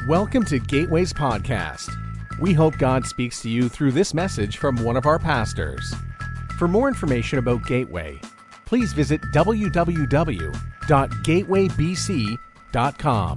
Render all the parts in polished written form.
Welcome to Gateway's podcast. We hope God speaks to you through this message from one of our pastors. For more information about Gateway, please visit www.gatewaybc.com.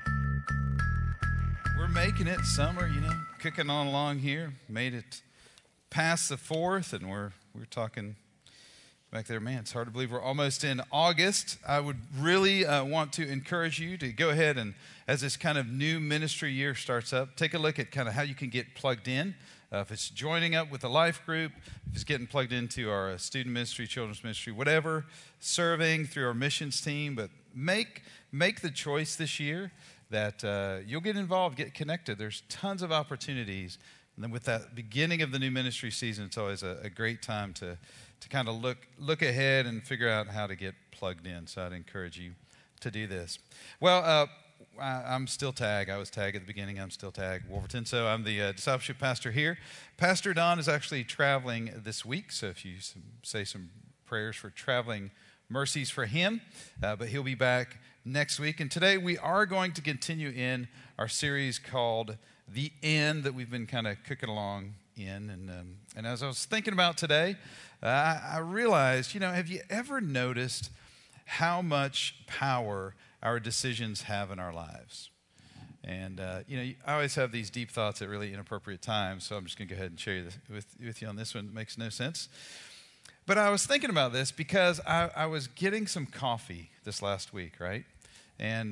We're making it summer, cooking on along here. Made it past the 4th, and we're talking back there. Man, it's hard to believe we're almost in August. I would really want to encourage you to go ahead and, as this kind of new ministry year starts up, take a look at kind of how you can get plugged in. If it's joining up with a life group, if it's getting plugged into our student ministry, children's ministry, whatever, serving through our missions team, but make the choice this year that you'll get involved, get connected. There's tons of opportunities. And then with that beginning of the new ministry season, it's always a great time to kind of look ahead and figure out how to get plugged in. So I'd encourage you to do this. Well, I'm still Tag. I was Tag at the beginning. I'm still Tag Wolverton. So I'm the discipleship pastor here. Pastor Don is actually traveling this week. So if you say some prayers for traveling mercies for him. But he'll be back next week. And today we are going to continue in our series called The End that we've been kind of cooking along in. And as I was thinking about today, I realized, have you ever noticed how much power our decisions have in our lives? And, I always have these deep thoughts at really inappropriate times, so I'm just going to go ahead and share this with you on this one. It makes no sense. But I was thinking about this because I was getting some coffee this last week, right? And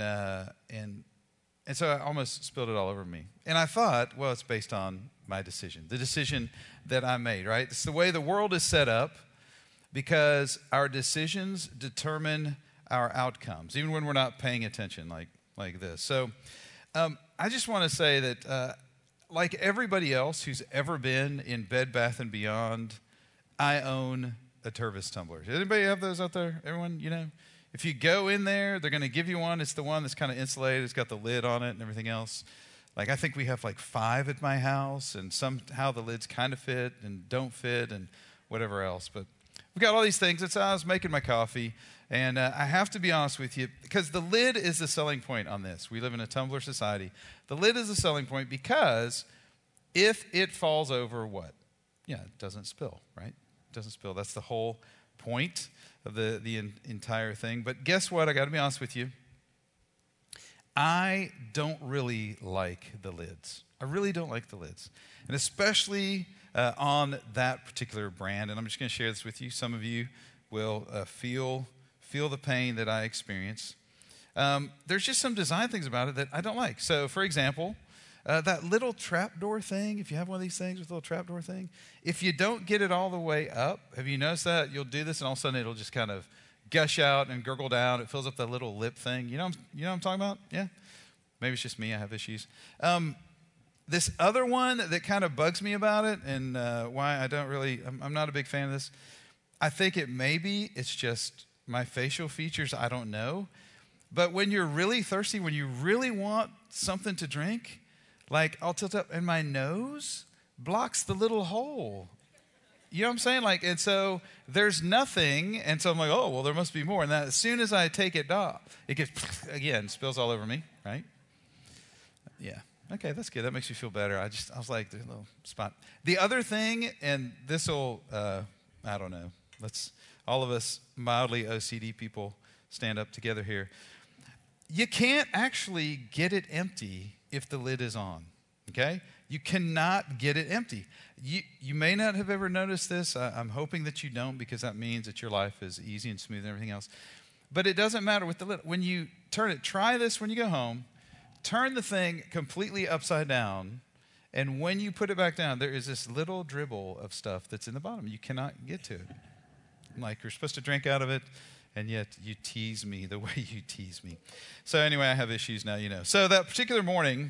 so I almost spilled it all over me. And I thought, well, it's based on my decision, the decision that I made, right? It's the way the world is set up because our decisions determine our outcomes, even when we're not paying attention like this. So I just want to say that like everybody else who's ever been in Bed Bath & Beyond, I own a Tervis tumbler. Does anybody have those out there? Everyone, If you go in there, they're going to give you one. It's the one that's kind of insulated. It's got the lid on it and everything else. Like I think we have like 5 at my house, and somehow the lids kind of fit and don't fit and whatever else. But we've got all these things. And so I was making my coffee, and I have to be honest with you, because the lid is the selling point on this. We live in a tumbler society. The lid is the selling point because if it falls over, what? Yeah, it doesn't spill, right? It doesn't spill. That's the whole point of the entire thing. But guess what? I got to be honest with you. I don't really like the lids. I really don't like the lids. And especially on that particular brand. And I'm just going to share this with you. Some of you will feel the pain that I experience. There's just some design things about it that I don't like. So, for example, that little trapdoor thing, if you have one of these things with a little trapdoor thing, if you don't get it all the way up, have you noticed that? You'll do this and all of a sudden it'll just kind of gush out and gurgle down. It fills up that little lip thing. You know what I'm talking about? Yeah? Maybe it's just me. I have issues. This other one that kind of bugs me about it and why I don't really, I'm not a big fan of this. I think it's just my facial features. I don't know. But when you're really thirsty, when you really want something to drink, like I'll tilt up and my nose blocks the little hole. You know what I'm saying? And so there's nothing, and so I'm like, oh, well, there must be more. And then as soon as I take it off, it gets, again, spills all over me, right? Yeah. Okay, that's good. That makes you feel better. I was like, there's a little spot. The other thing, and this will, I don't know. Let's, all of us mildly OCD people stand up together here. You can't actually get it empty if the lid is on, okay? You cannot get it empty. You may not have ever noticed this. I'm hoping that you don't, because that means that your life is easy and smooth and everything else. But it doesn't matter with the lid. When you turn it, try this when you go home. Turn the thing completely upside down, and when you put it back down, there is this little dribble of stuff that's in the bottom. You cannot get to it. Like you're supposed to drink out of it, and yet you tease me the way you tease me. So anyway, I have issues now, So that particular morning,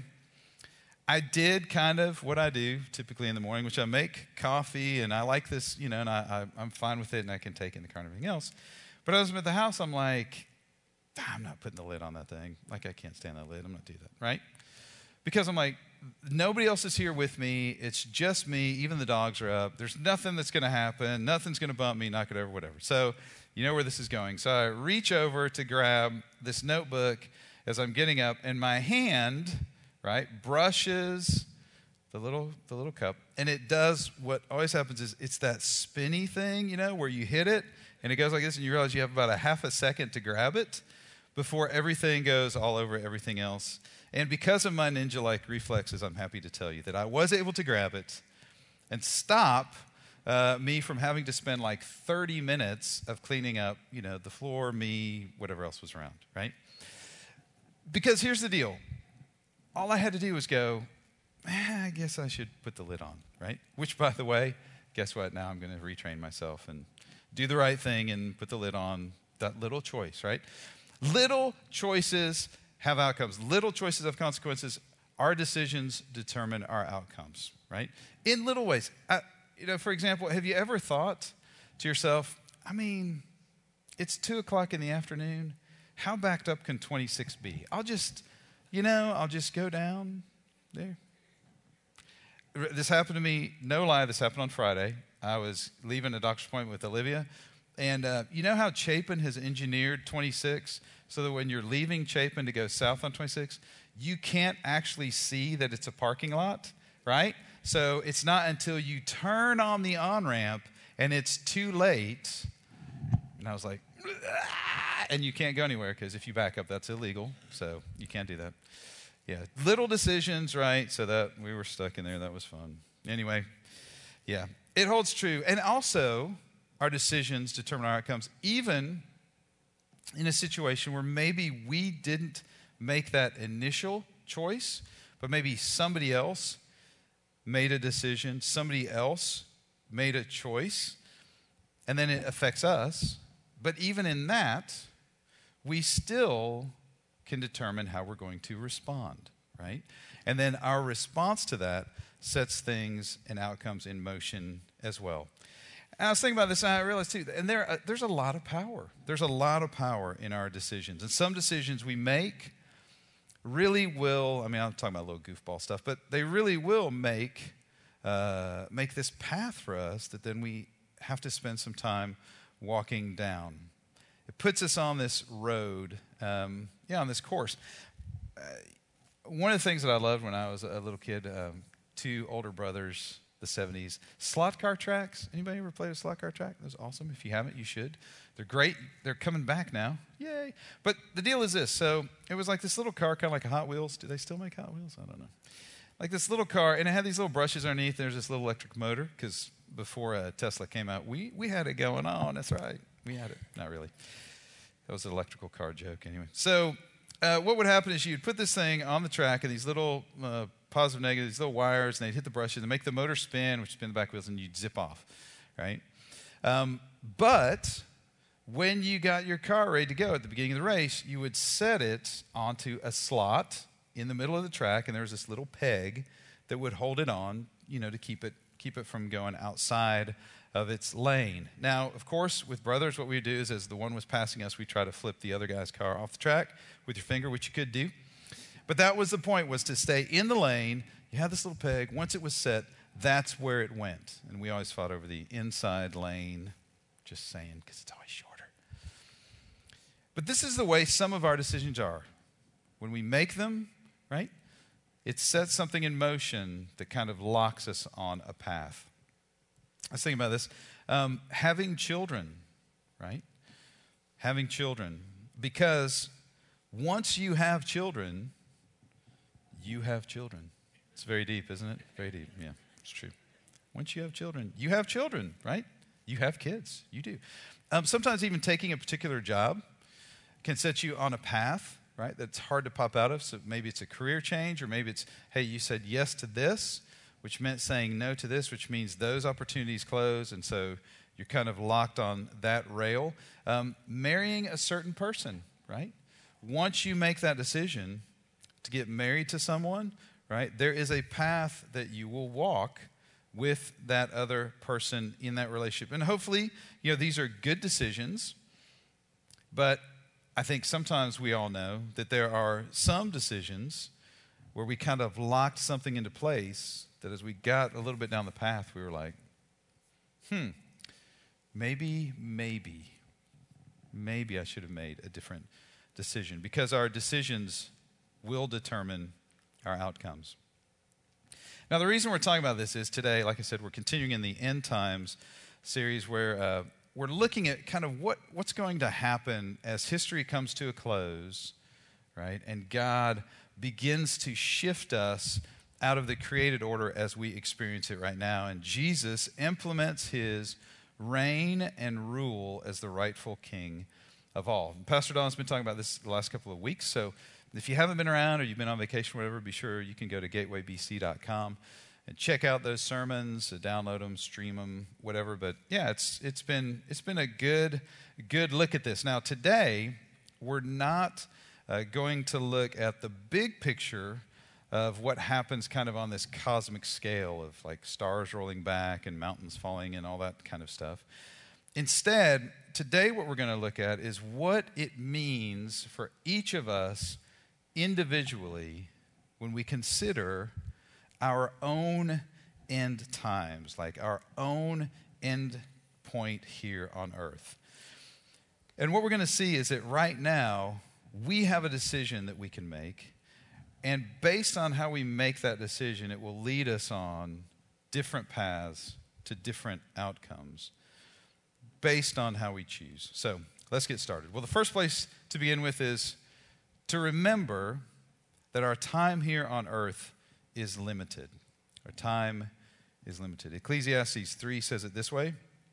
I did kind of what I do typically in the morning, which I make coffee, and I like this, and I'm fine with it, and I can take it in the car and everything else. But as I'm at the house, I'm like, I'm not putting the lid on that thing. Like, I can't stand that lid. I'm not doing that, right? Because I'm like, nobody else is here with me. It's just me. Even the dogs are up. There's nothing that's going to happen. Nothing's going to bump me, knock it over, whatever. So you know where this is going. So I reach over to grab this notebook as I'm getting up, and my hand, right? Brushes the little cup, and it does what always happens is it's that spinny thing, where you hit it, and it goes like this, and you realize you have about a half a second to grab it before everything goes all over everything else. And because of my ninja-like reflexes, I'm happy to tell you that I was able to grab it and stop me from having to spend like 30 minutes of cleaning up, the floor, me, whatever else was around, right? Because here's the deal. All I had to do was go, I guess I should put the lid on, right? Which, by the way, guess what? Now I'm going to retrain myself and do the right thing and put the lid on. That little choice, right? Little choices have outcomes. Little choices have consequences. Our decisions determine our outcomes, right? In little ways. For example, have you ever thought to yourself, it's 2 o'clock in the afternoon. How backed up can 26 be? I'll just go down there. This happened to me, no lie, this happened on Friday. I was leaving a doctor's appointment with Olivia. And you know how Chapin has engineered 26 so that when you're leaving Chapin to go south on 26, you can't actually see that it's a parking lot, right? So it's not until you turn on the on-ramp and it's too late. And I was like, ah! And you can't go anywhere because if you back up, that's illegal. So you can't do that. Yeah, little decisions, right? So that we were stuck in there. That was fun. Anyway, yeah, it holds true. And also, our decisions determine our outcomes, even in a situation where maybe we didn't make that initial choice, but maybe somebody else made a decision, somebody else made a choice, and then it affects us. But even in that, we still can determine how we're going to respond, right? And then our response to that sets things and outcomes in motion as well. And I was thinking about this, and I realized too, and there's a lot of power. There's a lot of power in our decisions. And some decisions we make really will, I'm talking about a little goofball stuff, but they really will make this path for us that then we have to spend some time walking down. It puts us on this road, on this course. One of the things that I loved when I was a little kid, 2 older brothers, the 70s, slot car tracks. Anybody ever played a slot car track? That was awesome. If you haven't, you should. They're great. They're coming back now. Yay. But the deal is this. So it was like this little car, kind of like a Hot Wheels. Do they still make Hot Wheels? I don't know. Like this little car, and it had these little brushes underneath. There's this little electric motor, because before Tesla came out, we had it going on. That's right. We had it. Not really. That was an electrical car joke anyway. So what would happen is you'd put this thing on the track, and these little positive, negative, these little wires, and they'd hit the brushes and make the motor spin, which spin the back wheels, and you'd zip off, right? But when you got your car ready to go at the beginning of the race, you would set it onto a slot in the middle of the track, and there was this little peg that would hold it on, to keep it from going outside of its lane. Now, of course, with brothers, what we do is as the one was passing us, we try to flip the other guy's car off the track with your finger, which you could do. But that was the point, was to stay in the lane. You had this little peg. Once it was set, that's where it went. And we always fought over the inside lane, just saying, because it's always shorter. But this is the way some of our decisions are. When we make them, right, it sets something in motion that kind of locks us on a path. I was thinking about this. Having children, right? Having children. Because once you have children, you have children. It's very deep, isn't it? Very deep. Yeah, it's true. Once you have children, right? You have kids. You do. Sometimes even taking a particular job can set you on a path, right, that's hard to pop out of. So maybe it's a career change, or maybe it's, hey, you said yes to this, which meant saying no to this, which means those opportunities close, and so you're kind of locked on that rail. Marrying a certain person, right? Once you make that decision to get married to someone, right, there is a path that you will walk with that other person in that relationship. And hopefully, these are good decisions, but I think sometimes we all know that there are some decisions where we kind of locked something into place that as we got a little bit down the path, we were like, maybe I should have made a different decision. Because our decisions will determine our outcomes. Now, the reason we're talking about this is today, like I said, we're continuing in the End Times series where we're looking at kind of what's going to happen as history comes to a close, right? And God begins to shift us out of the created order as we experience it right now. And Jesus implements his reign and rule as the rightful king of all. And Pastor Don's been talking about this the last couple of weeks, so if you haven't been around or you've been on vacation or whatever, be sure you can go to gatewaybc.com and check out those sermons, download them, stream them, whatever. But yeah, it's been a good look at this. Now today, we're not going to look at the big picture of what happens kind of on this cosmic scale of like stars rolling back and mountains falling and all that kind of stuff. Instead, today what we're going to look at is what it means for each of us individually when we consider our own end times, like our own end point here on earth. And what we're going to see is that right now we have a decision that we can make, and based on how we make that decision, it will lead us on different paths to different outcomes based on how we choose. So let's get started. Well, the first place to begin with is to remember that our time here on earth is limited. Our time is limited. Ecclesiastes 3 says it this way: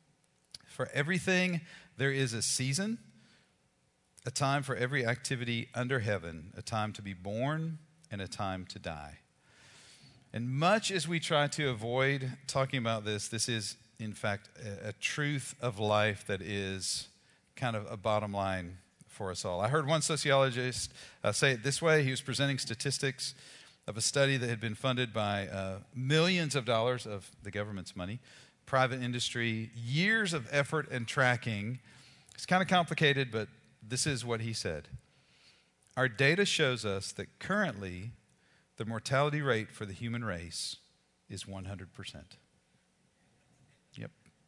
for everything there is a season, a time for every activity under heaven, a time to be born and a time to die. And much as we try to avoid talking about this is, in fact, a truth of life that is kind of a bottom line for us all. I heard one sociologist say it this way. He was presenting statistics of a study that had been funded by millions of dollars of the government's money, private industry, years of effort and tracking. It's kind of complicated, but this is what he said. Our data shows us that currently the mortality rate for the human race is 100%. Yep.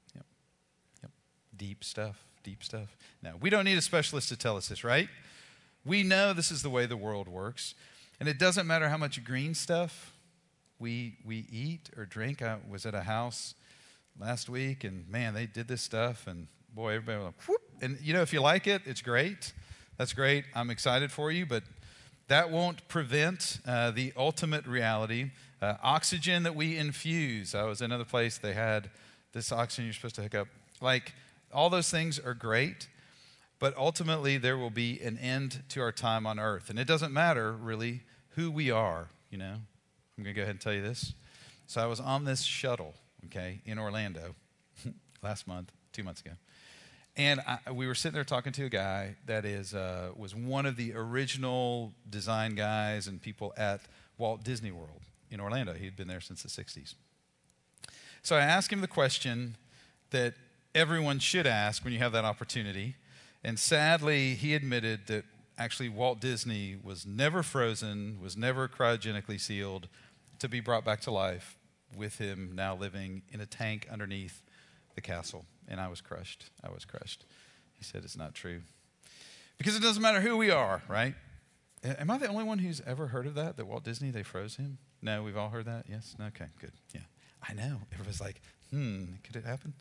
Deep stuff. Now, we don't need a specialist to tell us this, right? We know this is the way the world works. And it doesn't matter how much green stuff we eat or drink. I was at a house last week, and man, they did this stuff, and boy, everybody was like, whoop. And you know, if you like it, it's great. That's great. I'm excited for you, but that won't prevent the ultimate reality. Oxygen that we infuse. I was in another place, they had this oxygen you're supposed to hook up. Like, all those things are great, but ultimately there will be an end to our time on earth. And it doesn't matter, really, who we are, you know. I'm going to go ahead and tell you this. So I was on this shuttle, okay, in Orlando last month, 2 months ago. And we were sitting there talking to a guy that was one of the original design guys and people at Walt Disney World in Orlando. He'd been there since the 60s. So I asked him the question that everyone should ask when you have that opportunity. And sadly, he admitted that actually Walt Disney was never frozen, was never cryogenically sealed to be brought back to life with him now living in a tank underneath the castle. And I was crushed. He said it's not true. Because it doesn't matter who we are, right? Am I the only one who's ever heard of that Walt Disney, they froze him? No, we've all heard that? Yes? Okay, good. Yeah. I know. Everybody's like, could it happen?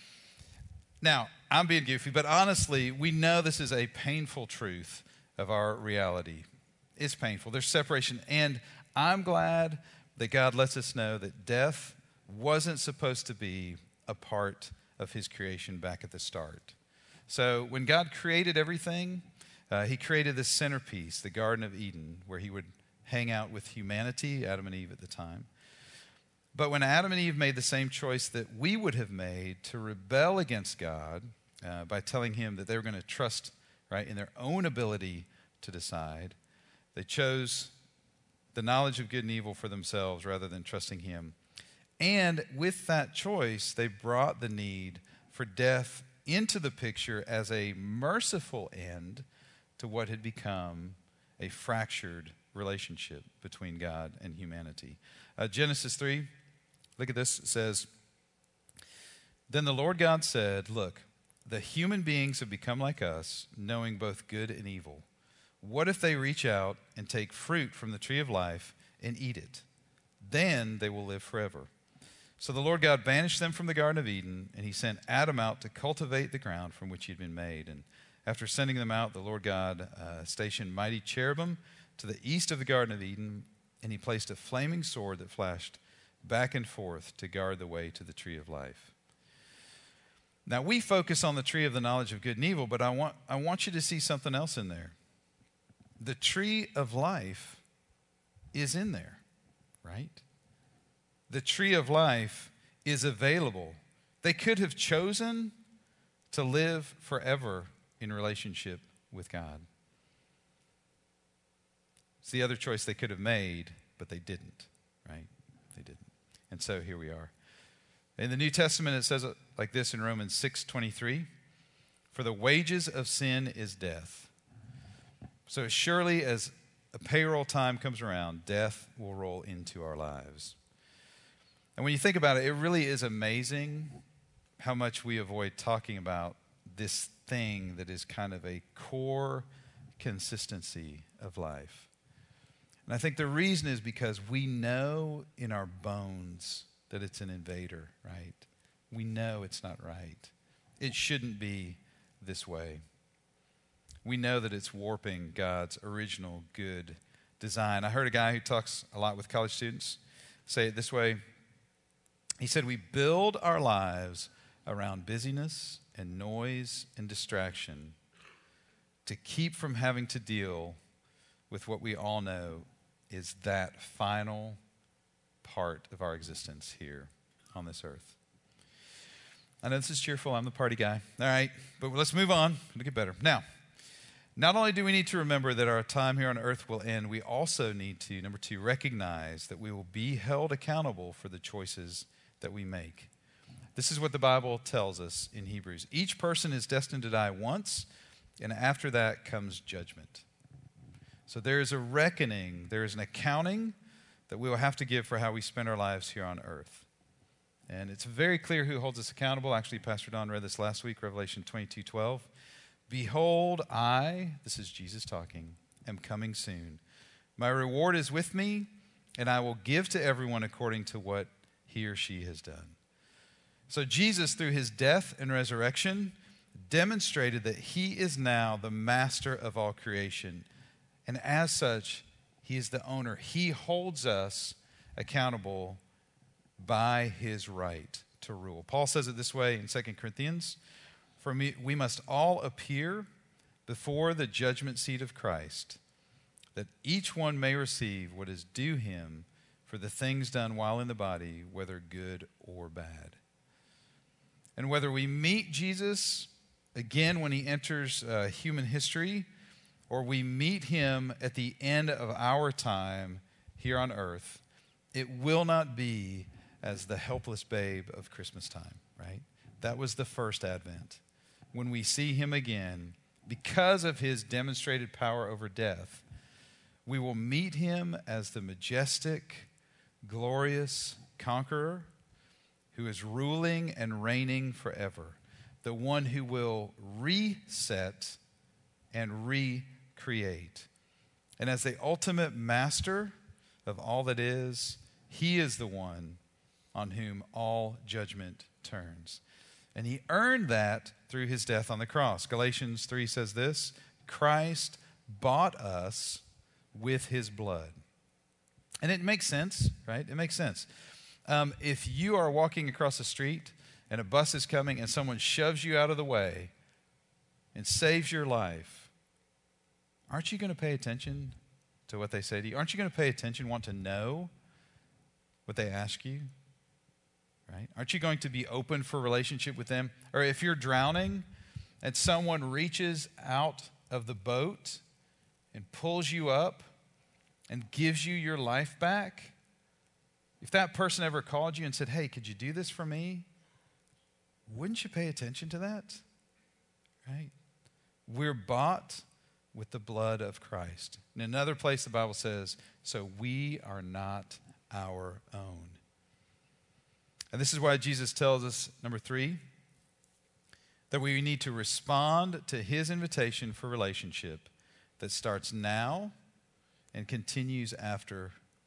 Now, I'm being goofy, but honestly, we know this is a painful truth of our reality. It's painful. There's separation. And I'm glad that God lets us know that death wasn't supposed to be a part of his creation back at the start. So when God created everything, he created this centerpiece, the Garden of Eden, where he would hang out with humanity, Adam and Eve at the time. But when Adam and Eve made the same choice that we would have made to rebel against God by telling him that they were going to trust, right, in their own ability to decide, they chose the knowledge of good and evil for themselves rather than trusting him. And with that choice, they brought the need for death into the picture as a merciful end to what had become a fractured relationship between God and humanity. Genesis 3, look at this. It says, "Then the Lord God said, 'Look, the human beings have become like us, knowing both good and evil. What if they reach out and take fruit from the tree of life and eat it. Then they will live forever. So the Lord God banished them from the Garden of Eden, and he sent Adam out to cultivate the ground from which he had been made. And after sending them out, the Lord God stationed mighty cherubim to the east of the Garden of Eden, and he placed a flaming sword that flashed back and forth to guard the way to the tree of life. Now, we focus on the tree of the knowledge of good and evil, but I want you to see something else in there. The tree of life is in there, right? The tree of life is available. They could have chosen to live forever in relationship with God. It's the other choice they could have made, but they didn't, right? They didn't. And so here we are. In the New Testament, it says it like this in Romans 6:23, "For the wages of sin is death. So as surely as a payroll time comes around, death will roll into our lives." And when you think about it, it really is amazing how much we avoid talking about this thing that is kind of a core consistency of life. And I think the reason is because we know in our bones that it's an invader, right? We know it's not right. It shouldn't be this way. We know that it's warping God's original good design. I heard a guy who talks a lot with college students say it this way. He said, "We build our lives around busyness and noise and distraction to keep from having to deal with what we all know is that final part of our existence here on this earth." I know this is cheerful. I'm the party guy. All right, but let's move on. It'll get better. Now, not only do we need to remember that our time here on earth will end, we also need to, number two, recognize that we will be held accountable for the choices that we make. This is what the Bible tells us in Hebrews. Each person is destined to die once, and after that comes judgment. So there is a reckoning, there is an accounting that we will have to give for how we spend our lives here on earth. And it's very clear who holds us accountable. Actually, Pastor Don read this last week, Revelation 22:12. "Behold, this is Jesus talking, am coming soon. My reward is with me, and I will give to everyone according to what he or she has done." So Jesus, through his death and resurrection, demonstrated that he is now the master of all creation. And as such, he is the owner. He holds us accountable by his right to rule. Paul says it this way in 2 Corinthians, "For we must all appear before the judgment seat of Christ, that each one may receive what is due him for the things done while in the body, whether good or bad." And whether we meet Jesus again when he enters human history, or we meet him at the end of our time here on earth, it will not be as the helpless babe of Christmas time, right? That was the first Advent. When we see him again, because of his demonstrated power over death, we will meet him as the majestic, glorious conqueror who is ruling and reigning forever, the one who will reset and recreate. And as the ultimate master of all that is, he is the one on whom all judgment turns. And he earned that through his death on the cross. Galatians 3 says this, "Christ bought us with his blood." And it makes sense, right? It makes sense. If you are walking across the street and a bus is coming and someone shoves you out of the way and saves your life, aren't you going to pay attention to what they say to you? Aren't you going to pay attention, want to know what they ask you? Right? Aren't you going to be open for relationship with them? Or if you're drowning and someone reaches out of the boat and pulls you up and gives you your life back, if that person ever called you and said, "Hey, could you do this for me?" Wouldn't you pay attention to that? Right? We're bought with the blood of Christ. In another place, the Bible says, "So we are not our own." And this is why Jesus tells us, number 3, that we need to respond to his invitation for relationship that starts now and continues after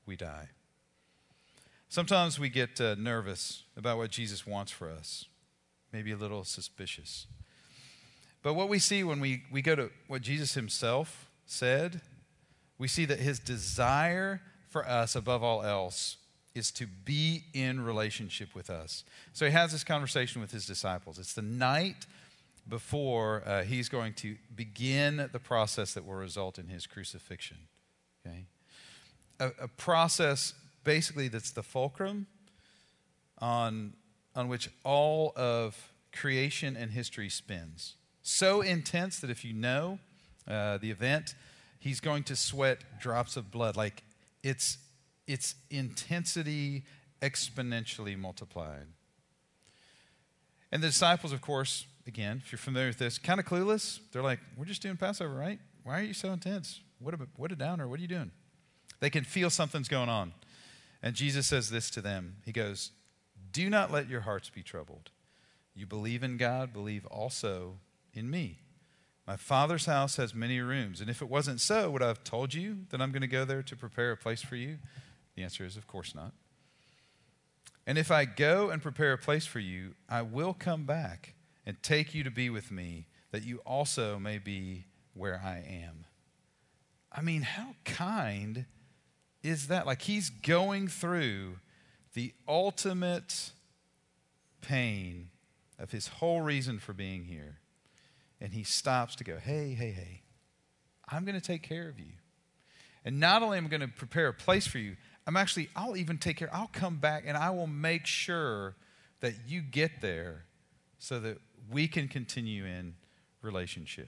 we die. Sometimes we get nervous about what Jesus wants for us, maybe a little suspicious. But what we see when we go to what Jesus himself said, we see that his desire for us above all else is to be in relationship with us. So he has this conversation with his disciples. It's the night before he's going to begin the process that will result in his crucifixion. Okay? A process basically that's the fulcrum on which all of creation and history spins. So intense that if you know the event, he's going to sweat drops of blood. Like its intensity exponentially multiplied. And the disciples, of course, again, if you're familiar with this, kind of clueless. They're like, we're just doing Passover, right? Why are you so intense? What a downer. What are you doing? They can feel something's going on. And Jesus says this to them. He goes, do not let your hearts be troubled. You believe in God, believe also in me. My Father's house has many rooms. And if it wasn't so, would I have told you that I'm going to go there to prepare a place for you? The answer is, of course not. And if I go and prepare a place for you, I will come back and take you to be with me, that you also may be where I am. I mean, how kind is that? Like he's going through the ultimate pain of his whole reason for being here. And he stops to go, hey, I'm going to take care of you. And not only am I going to prepare a place for you, I'll even take care. I'll come back and I will make sure that you get there so that we can continue in relationship.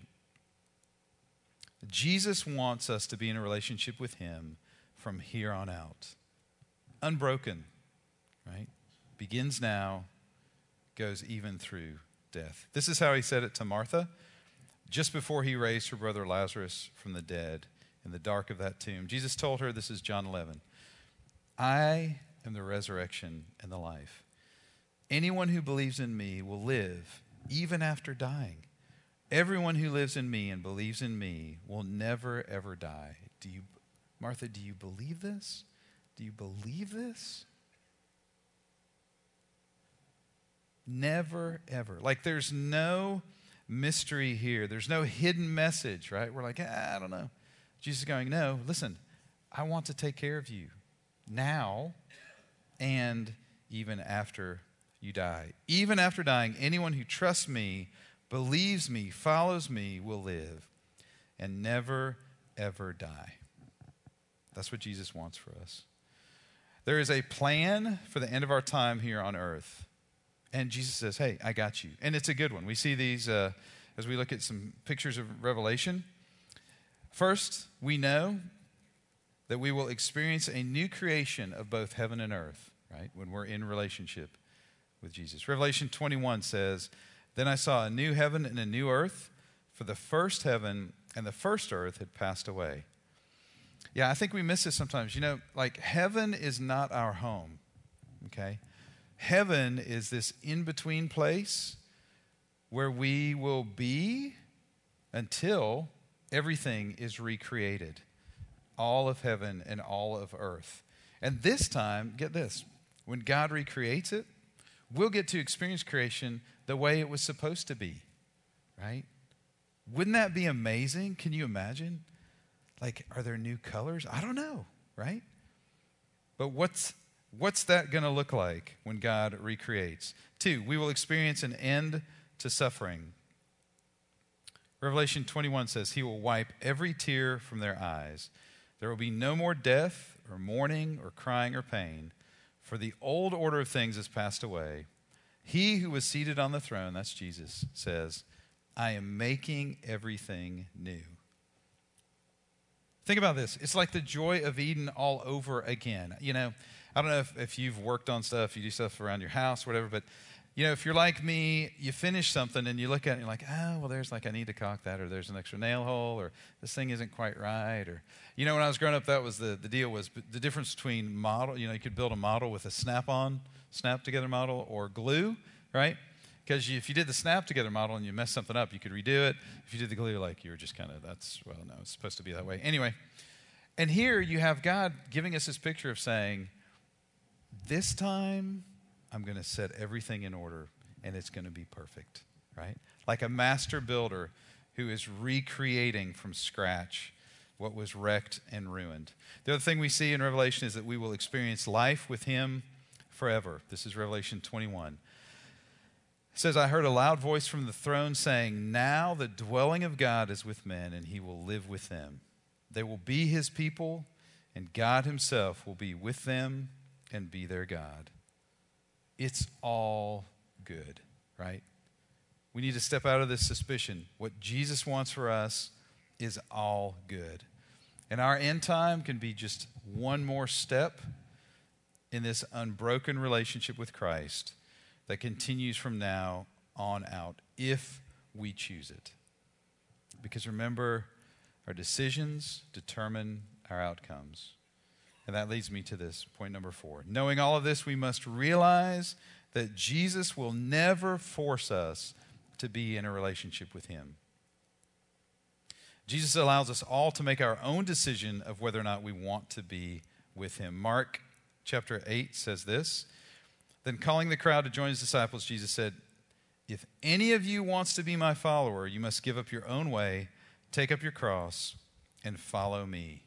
Jesus wants us to be in a relationship with him from here on out. Unbroken, right? Begins now, goes even through death. This is how he said it to Martha just before he raised her brother Lazarus from the dead in the dark of that tomb. Jesus told her, this is John 11, I am the resurrection and the life. Anyone who believes in me will live even after dying. Everyone who lives in me and believes in me will never, ever die. Martha, do you believe this? Do you believe this? Never, ever. Like there's no mystery here. There's no hidden message, right? We're like, I don't know. Jesus is going, no, listen, I want to take care of you now and even after you die. Even after dying, anyone who trusts me, believes me, follows me will live and never, ever die. That's what Jesus wants for us. There is a plan for the end of our time here on earth. And Jesus says, hey, I got you. And it's a good one. We see these as we look at some pictures of Revelation. First, we know that we will experience a new creation of both heaven and earth, right, when we're in relationship with Jesus. Revelation 21 says, then I saw a new heaven and a new earth, for the first heaven and the first earth had passed away. Yeah, I think we miss this sometimes. You know, like heaven is not our home, okay? Heaven is this in-between place where we will be until everything is recreated. All of heaven and all of earth. And this time, get this, when God recreates it, we'll get to experience creation the way it was supposed to be, right? Wouldn't that be amazing? Can you imagine? Like, are there new colors? I don't know, right? But what's that going to look like when God recreates? 2, we will experience an end to suffering. Revelation 21 says, he will wipe every tear from their eyes. There will be no more death or mourning or crying or pain, for the old order of things has passed away. He who was seated on the throne, that's Jesus, says, I am making everything new. Think about this. It's like the joy of Eden all over again. You know, I don't know if you've worked on stuff, you do stuff around your house, whatever, but you know, if you're like me, you finish something and you look at it and you're like, oh, well, there's like, I need to caulk that, or there's an extra nail hole, or this thing isn't quite right. Or, you know, when I was growing up, that was the deal was the difference between model, you know, you could build a model with a snap together model, or glue, right? Because if you did the snap together model and you messed something up, you could redo it. If you did the glue, like you were just kind of, well, no, it's supposed to be that way. Anyway, And here you have God giving us this picture of saying, this time I'm going to set everything in order and it's going to be perfect, right? Like a master builder who is recreating from scratch what was wrecked and ruined. The other thing we see in Revelation is that we will experience life with him forever. This is Revelation 21. It says, I heard a loud voice from the throne saying, now the dwelling of God is with men, and he will live with them. They will be his people, and God himself will be with them and be their God. It's all good, right? We need to step out of this suspicion. What Jesus wants for us is all good. And our end time can be just one more step in this unbroken relationship with Christ that continues from now on out if we choose it. Because remember, our decisions determine our outcomes. And that leads me to this, point number 4. Knowing all of this, we must realize that Jesus will never force us to be in a relationship with him. Jesus allows us all to make our own decision of whether or not we want to be with him. Mark chapter 8 says this. Then calling the crowd to join his disciples, Jesus said, if any of you wants to be my follower, you must give up your own way, take up your cross, and follow me.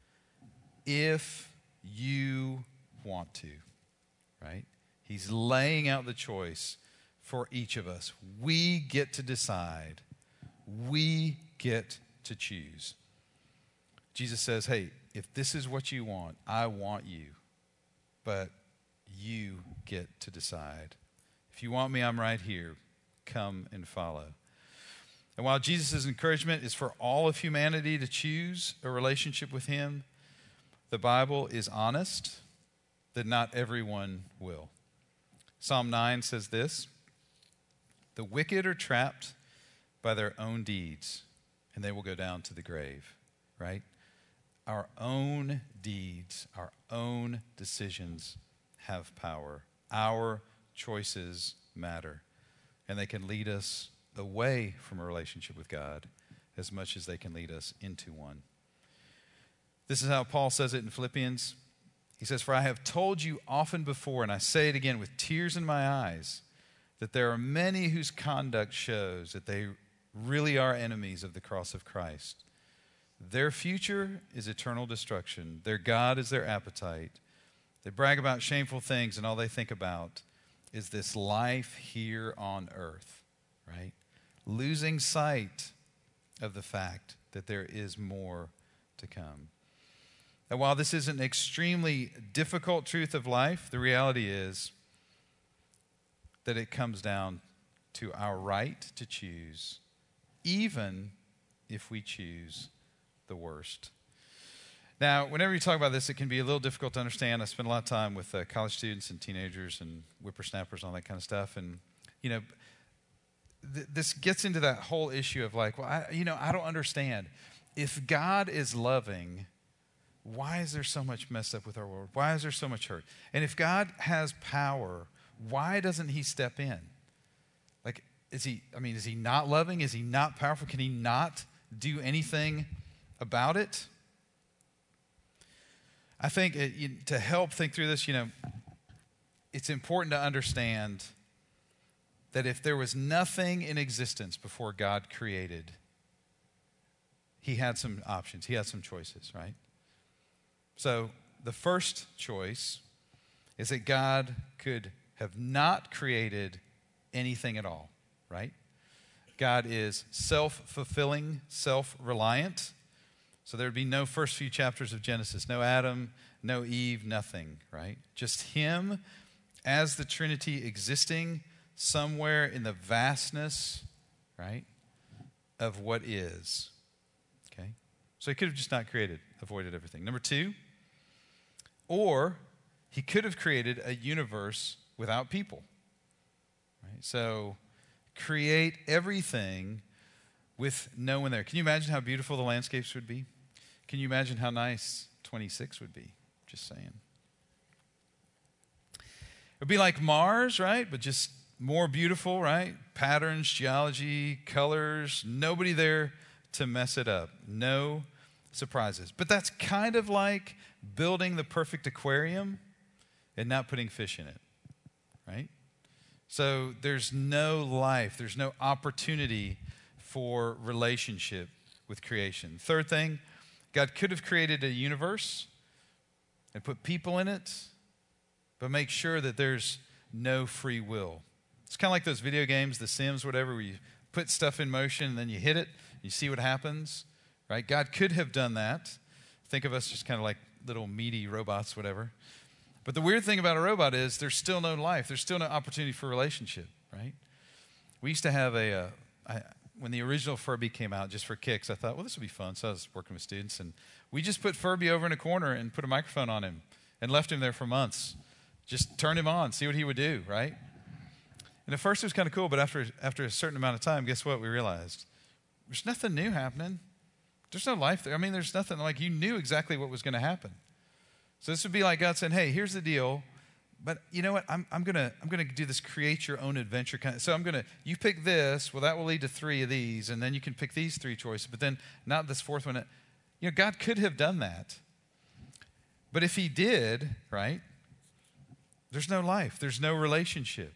If you want to, right? He's laying out the choice for each of us. We get to decide. We get to choose. Jesus says, hey, if this is what you want, I want you. But you get to decide. If you want me, I'm right here. Come and follow. And while Jesus' encouragement is for all of humanity to choose a relationship with him, the Bible is honest that not everyone will. Psalm 9 says this, the wicked are trapped by their own deeds, and they will go down to the grave, right? Our own deeds, our own decisions have power. Our choices matter, and they can lead us away from a relationship with God as much as they can lead us into one. This is how Paul says it in Philippians. He says, for I have told you often before, and I say it again with tears in my eyes, that there are many whose conduct shows that they really are enemies of the cross of Christ. Their future is eternal destruction. Their God is their appetite. They brag about shameful things, and all they think about is this life here on earth, right? Losing sight of the fact that there is more to come. And while this is an extremely difficult truth of life, the reality is that it comes down to our right to choose, even if we choose the worst. Now, whenever you talk about this, it can be a little difficult to understand. I spend a lot of time with college students and teenagers and whippersnappers and all that kind of stuff. And, you know, this gets into that whole issue of like, well, I don't understand. If God is loving, why is there so much messed up with our world? Why is there so much hurt? And if God has power, why doesn't he step in? Like, is he not loving? Is he not powerful? Can he not do anything about it? I think to help think through this, it's important to understand that if there was nothing in existence before God created, he had some options. He had some choices, right? So the first choice is that God could have not created anything at all, right? God is self-fulfilling, self-reliant. So there would be no first few chapters of Genesis, no Adam, no Eve, nothing, right? Just him as the Trinity existing somewhere in the vastness, right, of what is, okay? So he could have just not avoided everything. Number 2, or he could have created a universe without people, right? So create everything with no one there. Can you imagine how beautiful the landscapes would be? Can you imagine how nice 26 would be? Just saying. It would be like Mars, right? But just more beautiful, right? Patterns, geology, colors, nobody there to mess it up. No surprises. But that's kind of like building the perfect aquarium and not putting fish in it, right? So there's no life, there's no opportunity for relationship with creation. Third thing, God could have created a universe and put people in it, but make sure that there's no free will. It's kind of like those video games, The Sims, whatever, where you put stuff in motion and then you hit it, you see what happens, right? God could have done that. Think of us just kind of like little meaty robots, whatever. But the weird thing about a robot is there's still no life. There's still no opportunity for relationship, right? We used to have when the original Furby came out, just for kicks, I thought, well, this would be fun. So I was working with students, and we just put Furby over in a corner and put a microphone on him and left him there for months. Just turn him on, see what he would do, right? And at first it was kind of cool, but after a certain amount of time, guess what we realized? There's nothing new happening. There's no life there. I mean, there's nothing, like you knew exactly what was going to happen. So this would be like God saying, hey, here's the deal. But you know what? I'm gonna do this create your own adventure kind of. So you pick this. Well, that will lead to 3 of these, and then you can pick these 3 choices. But then not this 4th one. You know, God could have done that. But if He did, right? There's no life. There's no relationship.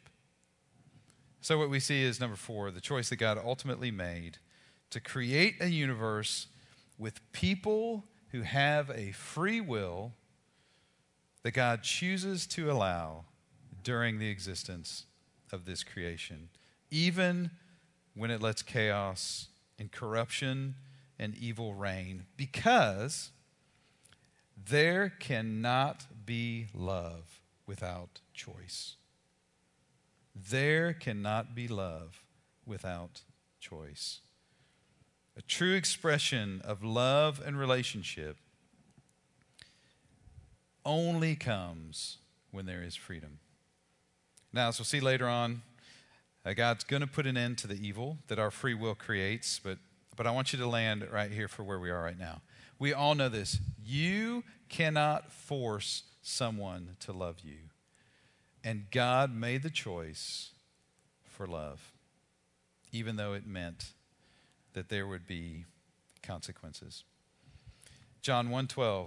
So what we see is number 4, the choice that God ultimately made to create a universe with people who have a free will that God chooses to allow during the existence of this creation, even when it lets chaos and corruption and evil reign, because there cannot be love without choice. There cannot be love without choice. A true expression of love and relationship only comes when there is freedom. Now, as we'll see later on, God's going to put an end to the evil that our free will creates, but I want you to land right here for where we are right now. We all know this. You cannot force someone to love you. And God made the choice for love, even though it meant that there would be consequences. John 1:12.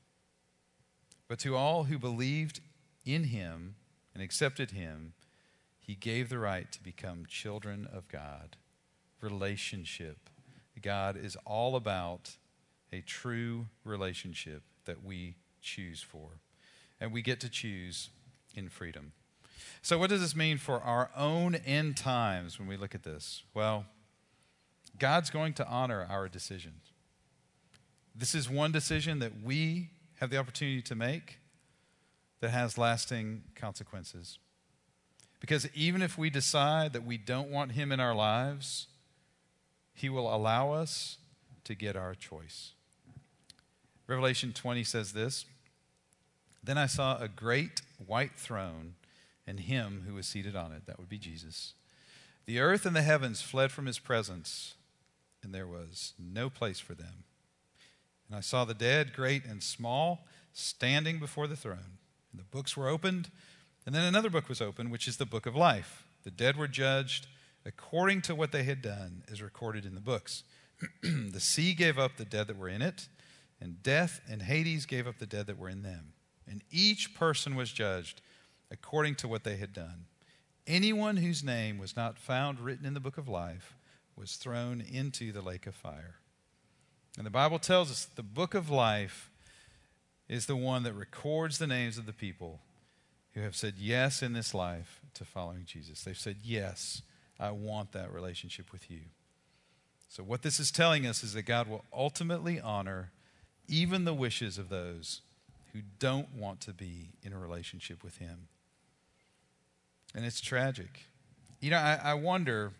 But to all who believed in Him and accepted Him, He gave the right to become children of God. Relationship. God is all about a true relationship that we choose for. And we get to choose in freedom. So what does this mean for our own end times when we look at this? Well, God's going to honor our decisions. This is one decision that we have the opportunity to make that has lasting consequences. Because even if we decide that we don't want Him in our lives, He will allow us to get our choice. Revelation 20 says this, Then I saw a great white throne and Him who was seated on it. That would be Jesus. The earth and the heavens fled from His presence, and there was no place for them. And I saw the dead, great and small, standing before the throne. And the books were opened, and then another book was opened, which is the book of life. The dead were judged according to what they had done, as recorded in the books. The sea gave up the dead that were in it, and death and Hades gave up the dead that were in them. And each person was judged according to what they had done. Anyone whose name was not found written in the book of life was thrown into the lake of fire. And the Bible tells us the book of life is the one that records the names of the people who have said yes in this life to following Jesus. They've said, yes, I want that relationship with you. So what this is telling us is that God will ultimately honor even the wishes of those who don't want to be in a relationship with Him. And it's tragic. You know, I wonder,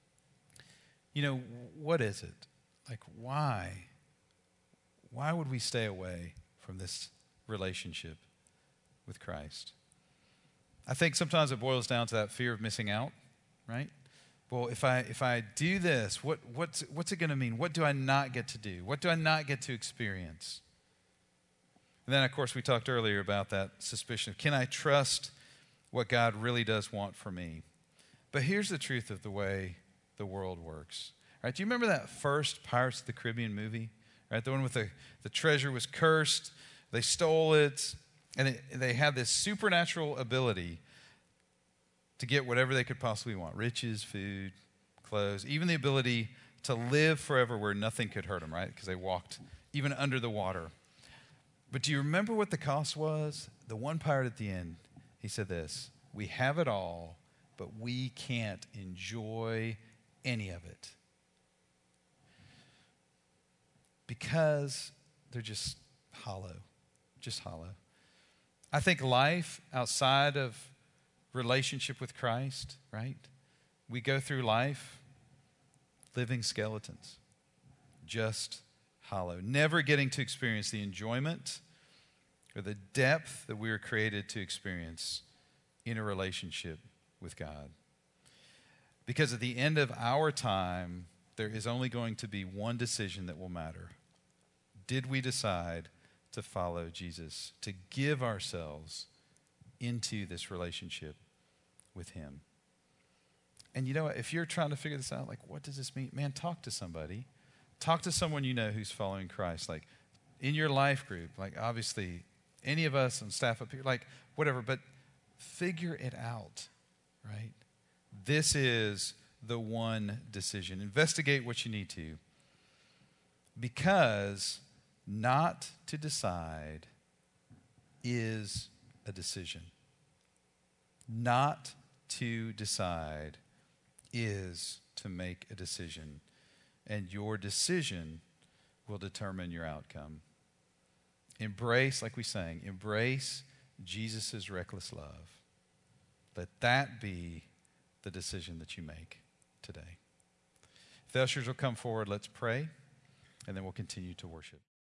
what is it? Like, why? Why would we stay away from this relationship with Christ? I think sometimes it boils down to that fear of missing out, right? Well, if I do this, what's it going to mean? What do I not get to do? What do I not get to experience? And then, of course, we talked earlier about that suspicion of, can I trust what God really does want for me? But here's the truth of the way the world works. All right, do you remember that first Pirates of the Caribbean movie? right? The one with the treasure was cursed. They stole it, and they had this supernatural ability to get whatever they could possibly want: riches, food, clothes, even the ability to live forever where nothing could hurt them, right? Because they walked even under the water. But do you remember what the cost was? The one pirate at the end, he said this: we have it all, but we can't enjoy any of it because they're just hollow. I think life outside of relationship with Christ, right? We go through life living skeletons, just hollow, never getting to experience the enjoyment or the depth that we were created to experience in a relationship with God. Because at the end of our time, there is only going to be one decision that will matter. Did we decide to follow Jesus, to give ourselves into this relationship with Him? And you know what? If you're trying to figure this out, like, what does this mean? Man, talk to somebody. Talk to someone you know who's following Christ. Like, in your life group, like, obviously, any of us on staff up here, like, whatever, but figure it out, right? This is the one decision. Investigate what you need to, because not to decide is a decision. Not to decide is to make a decision. And your decision will determine your outcome. Embrace, like we sang, embrace Jesus' reckless love. Let that be the decision that you make today. If the ushers will come forward, let's pray, and then we'll continue to worship.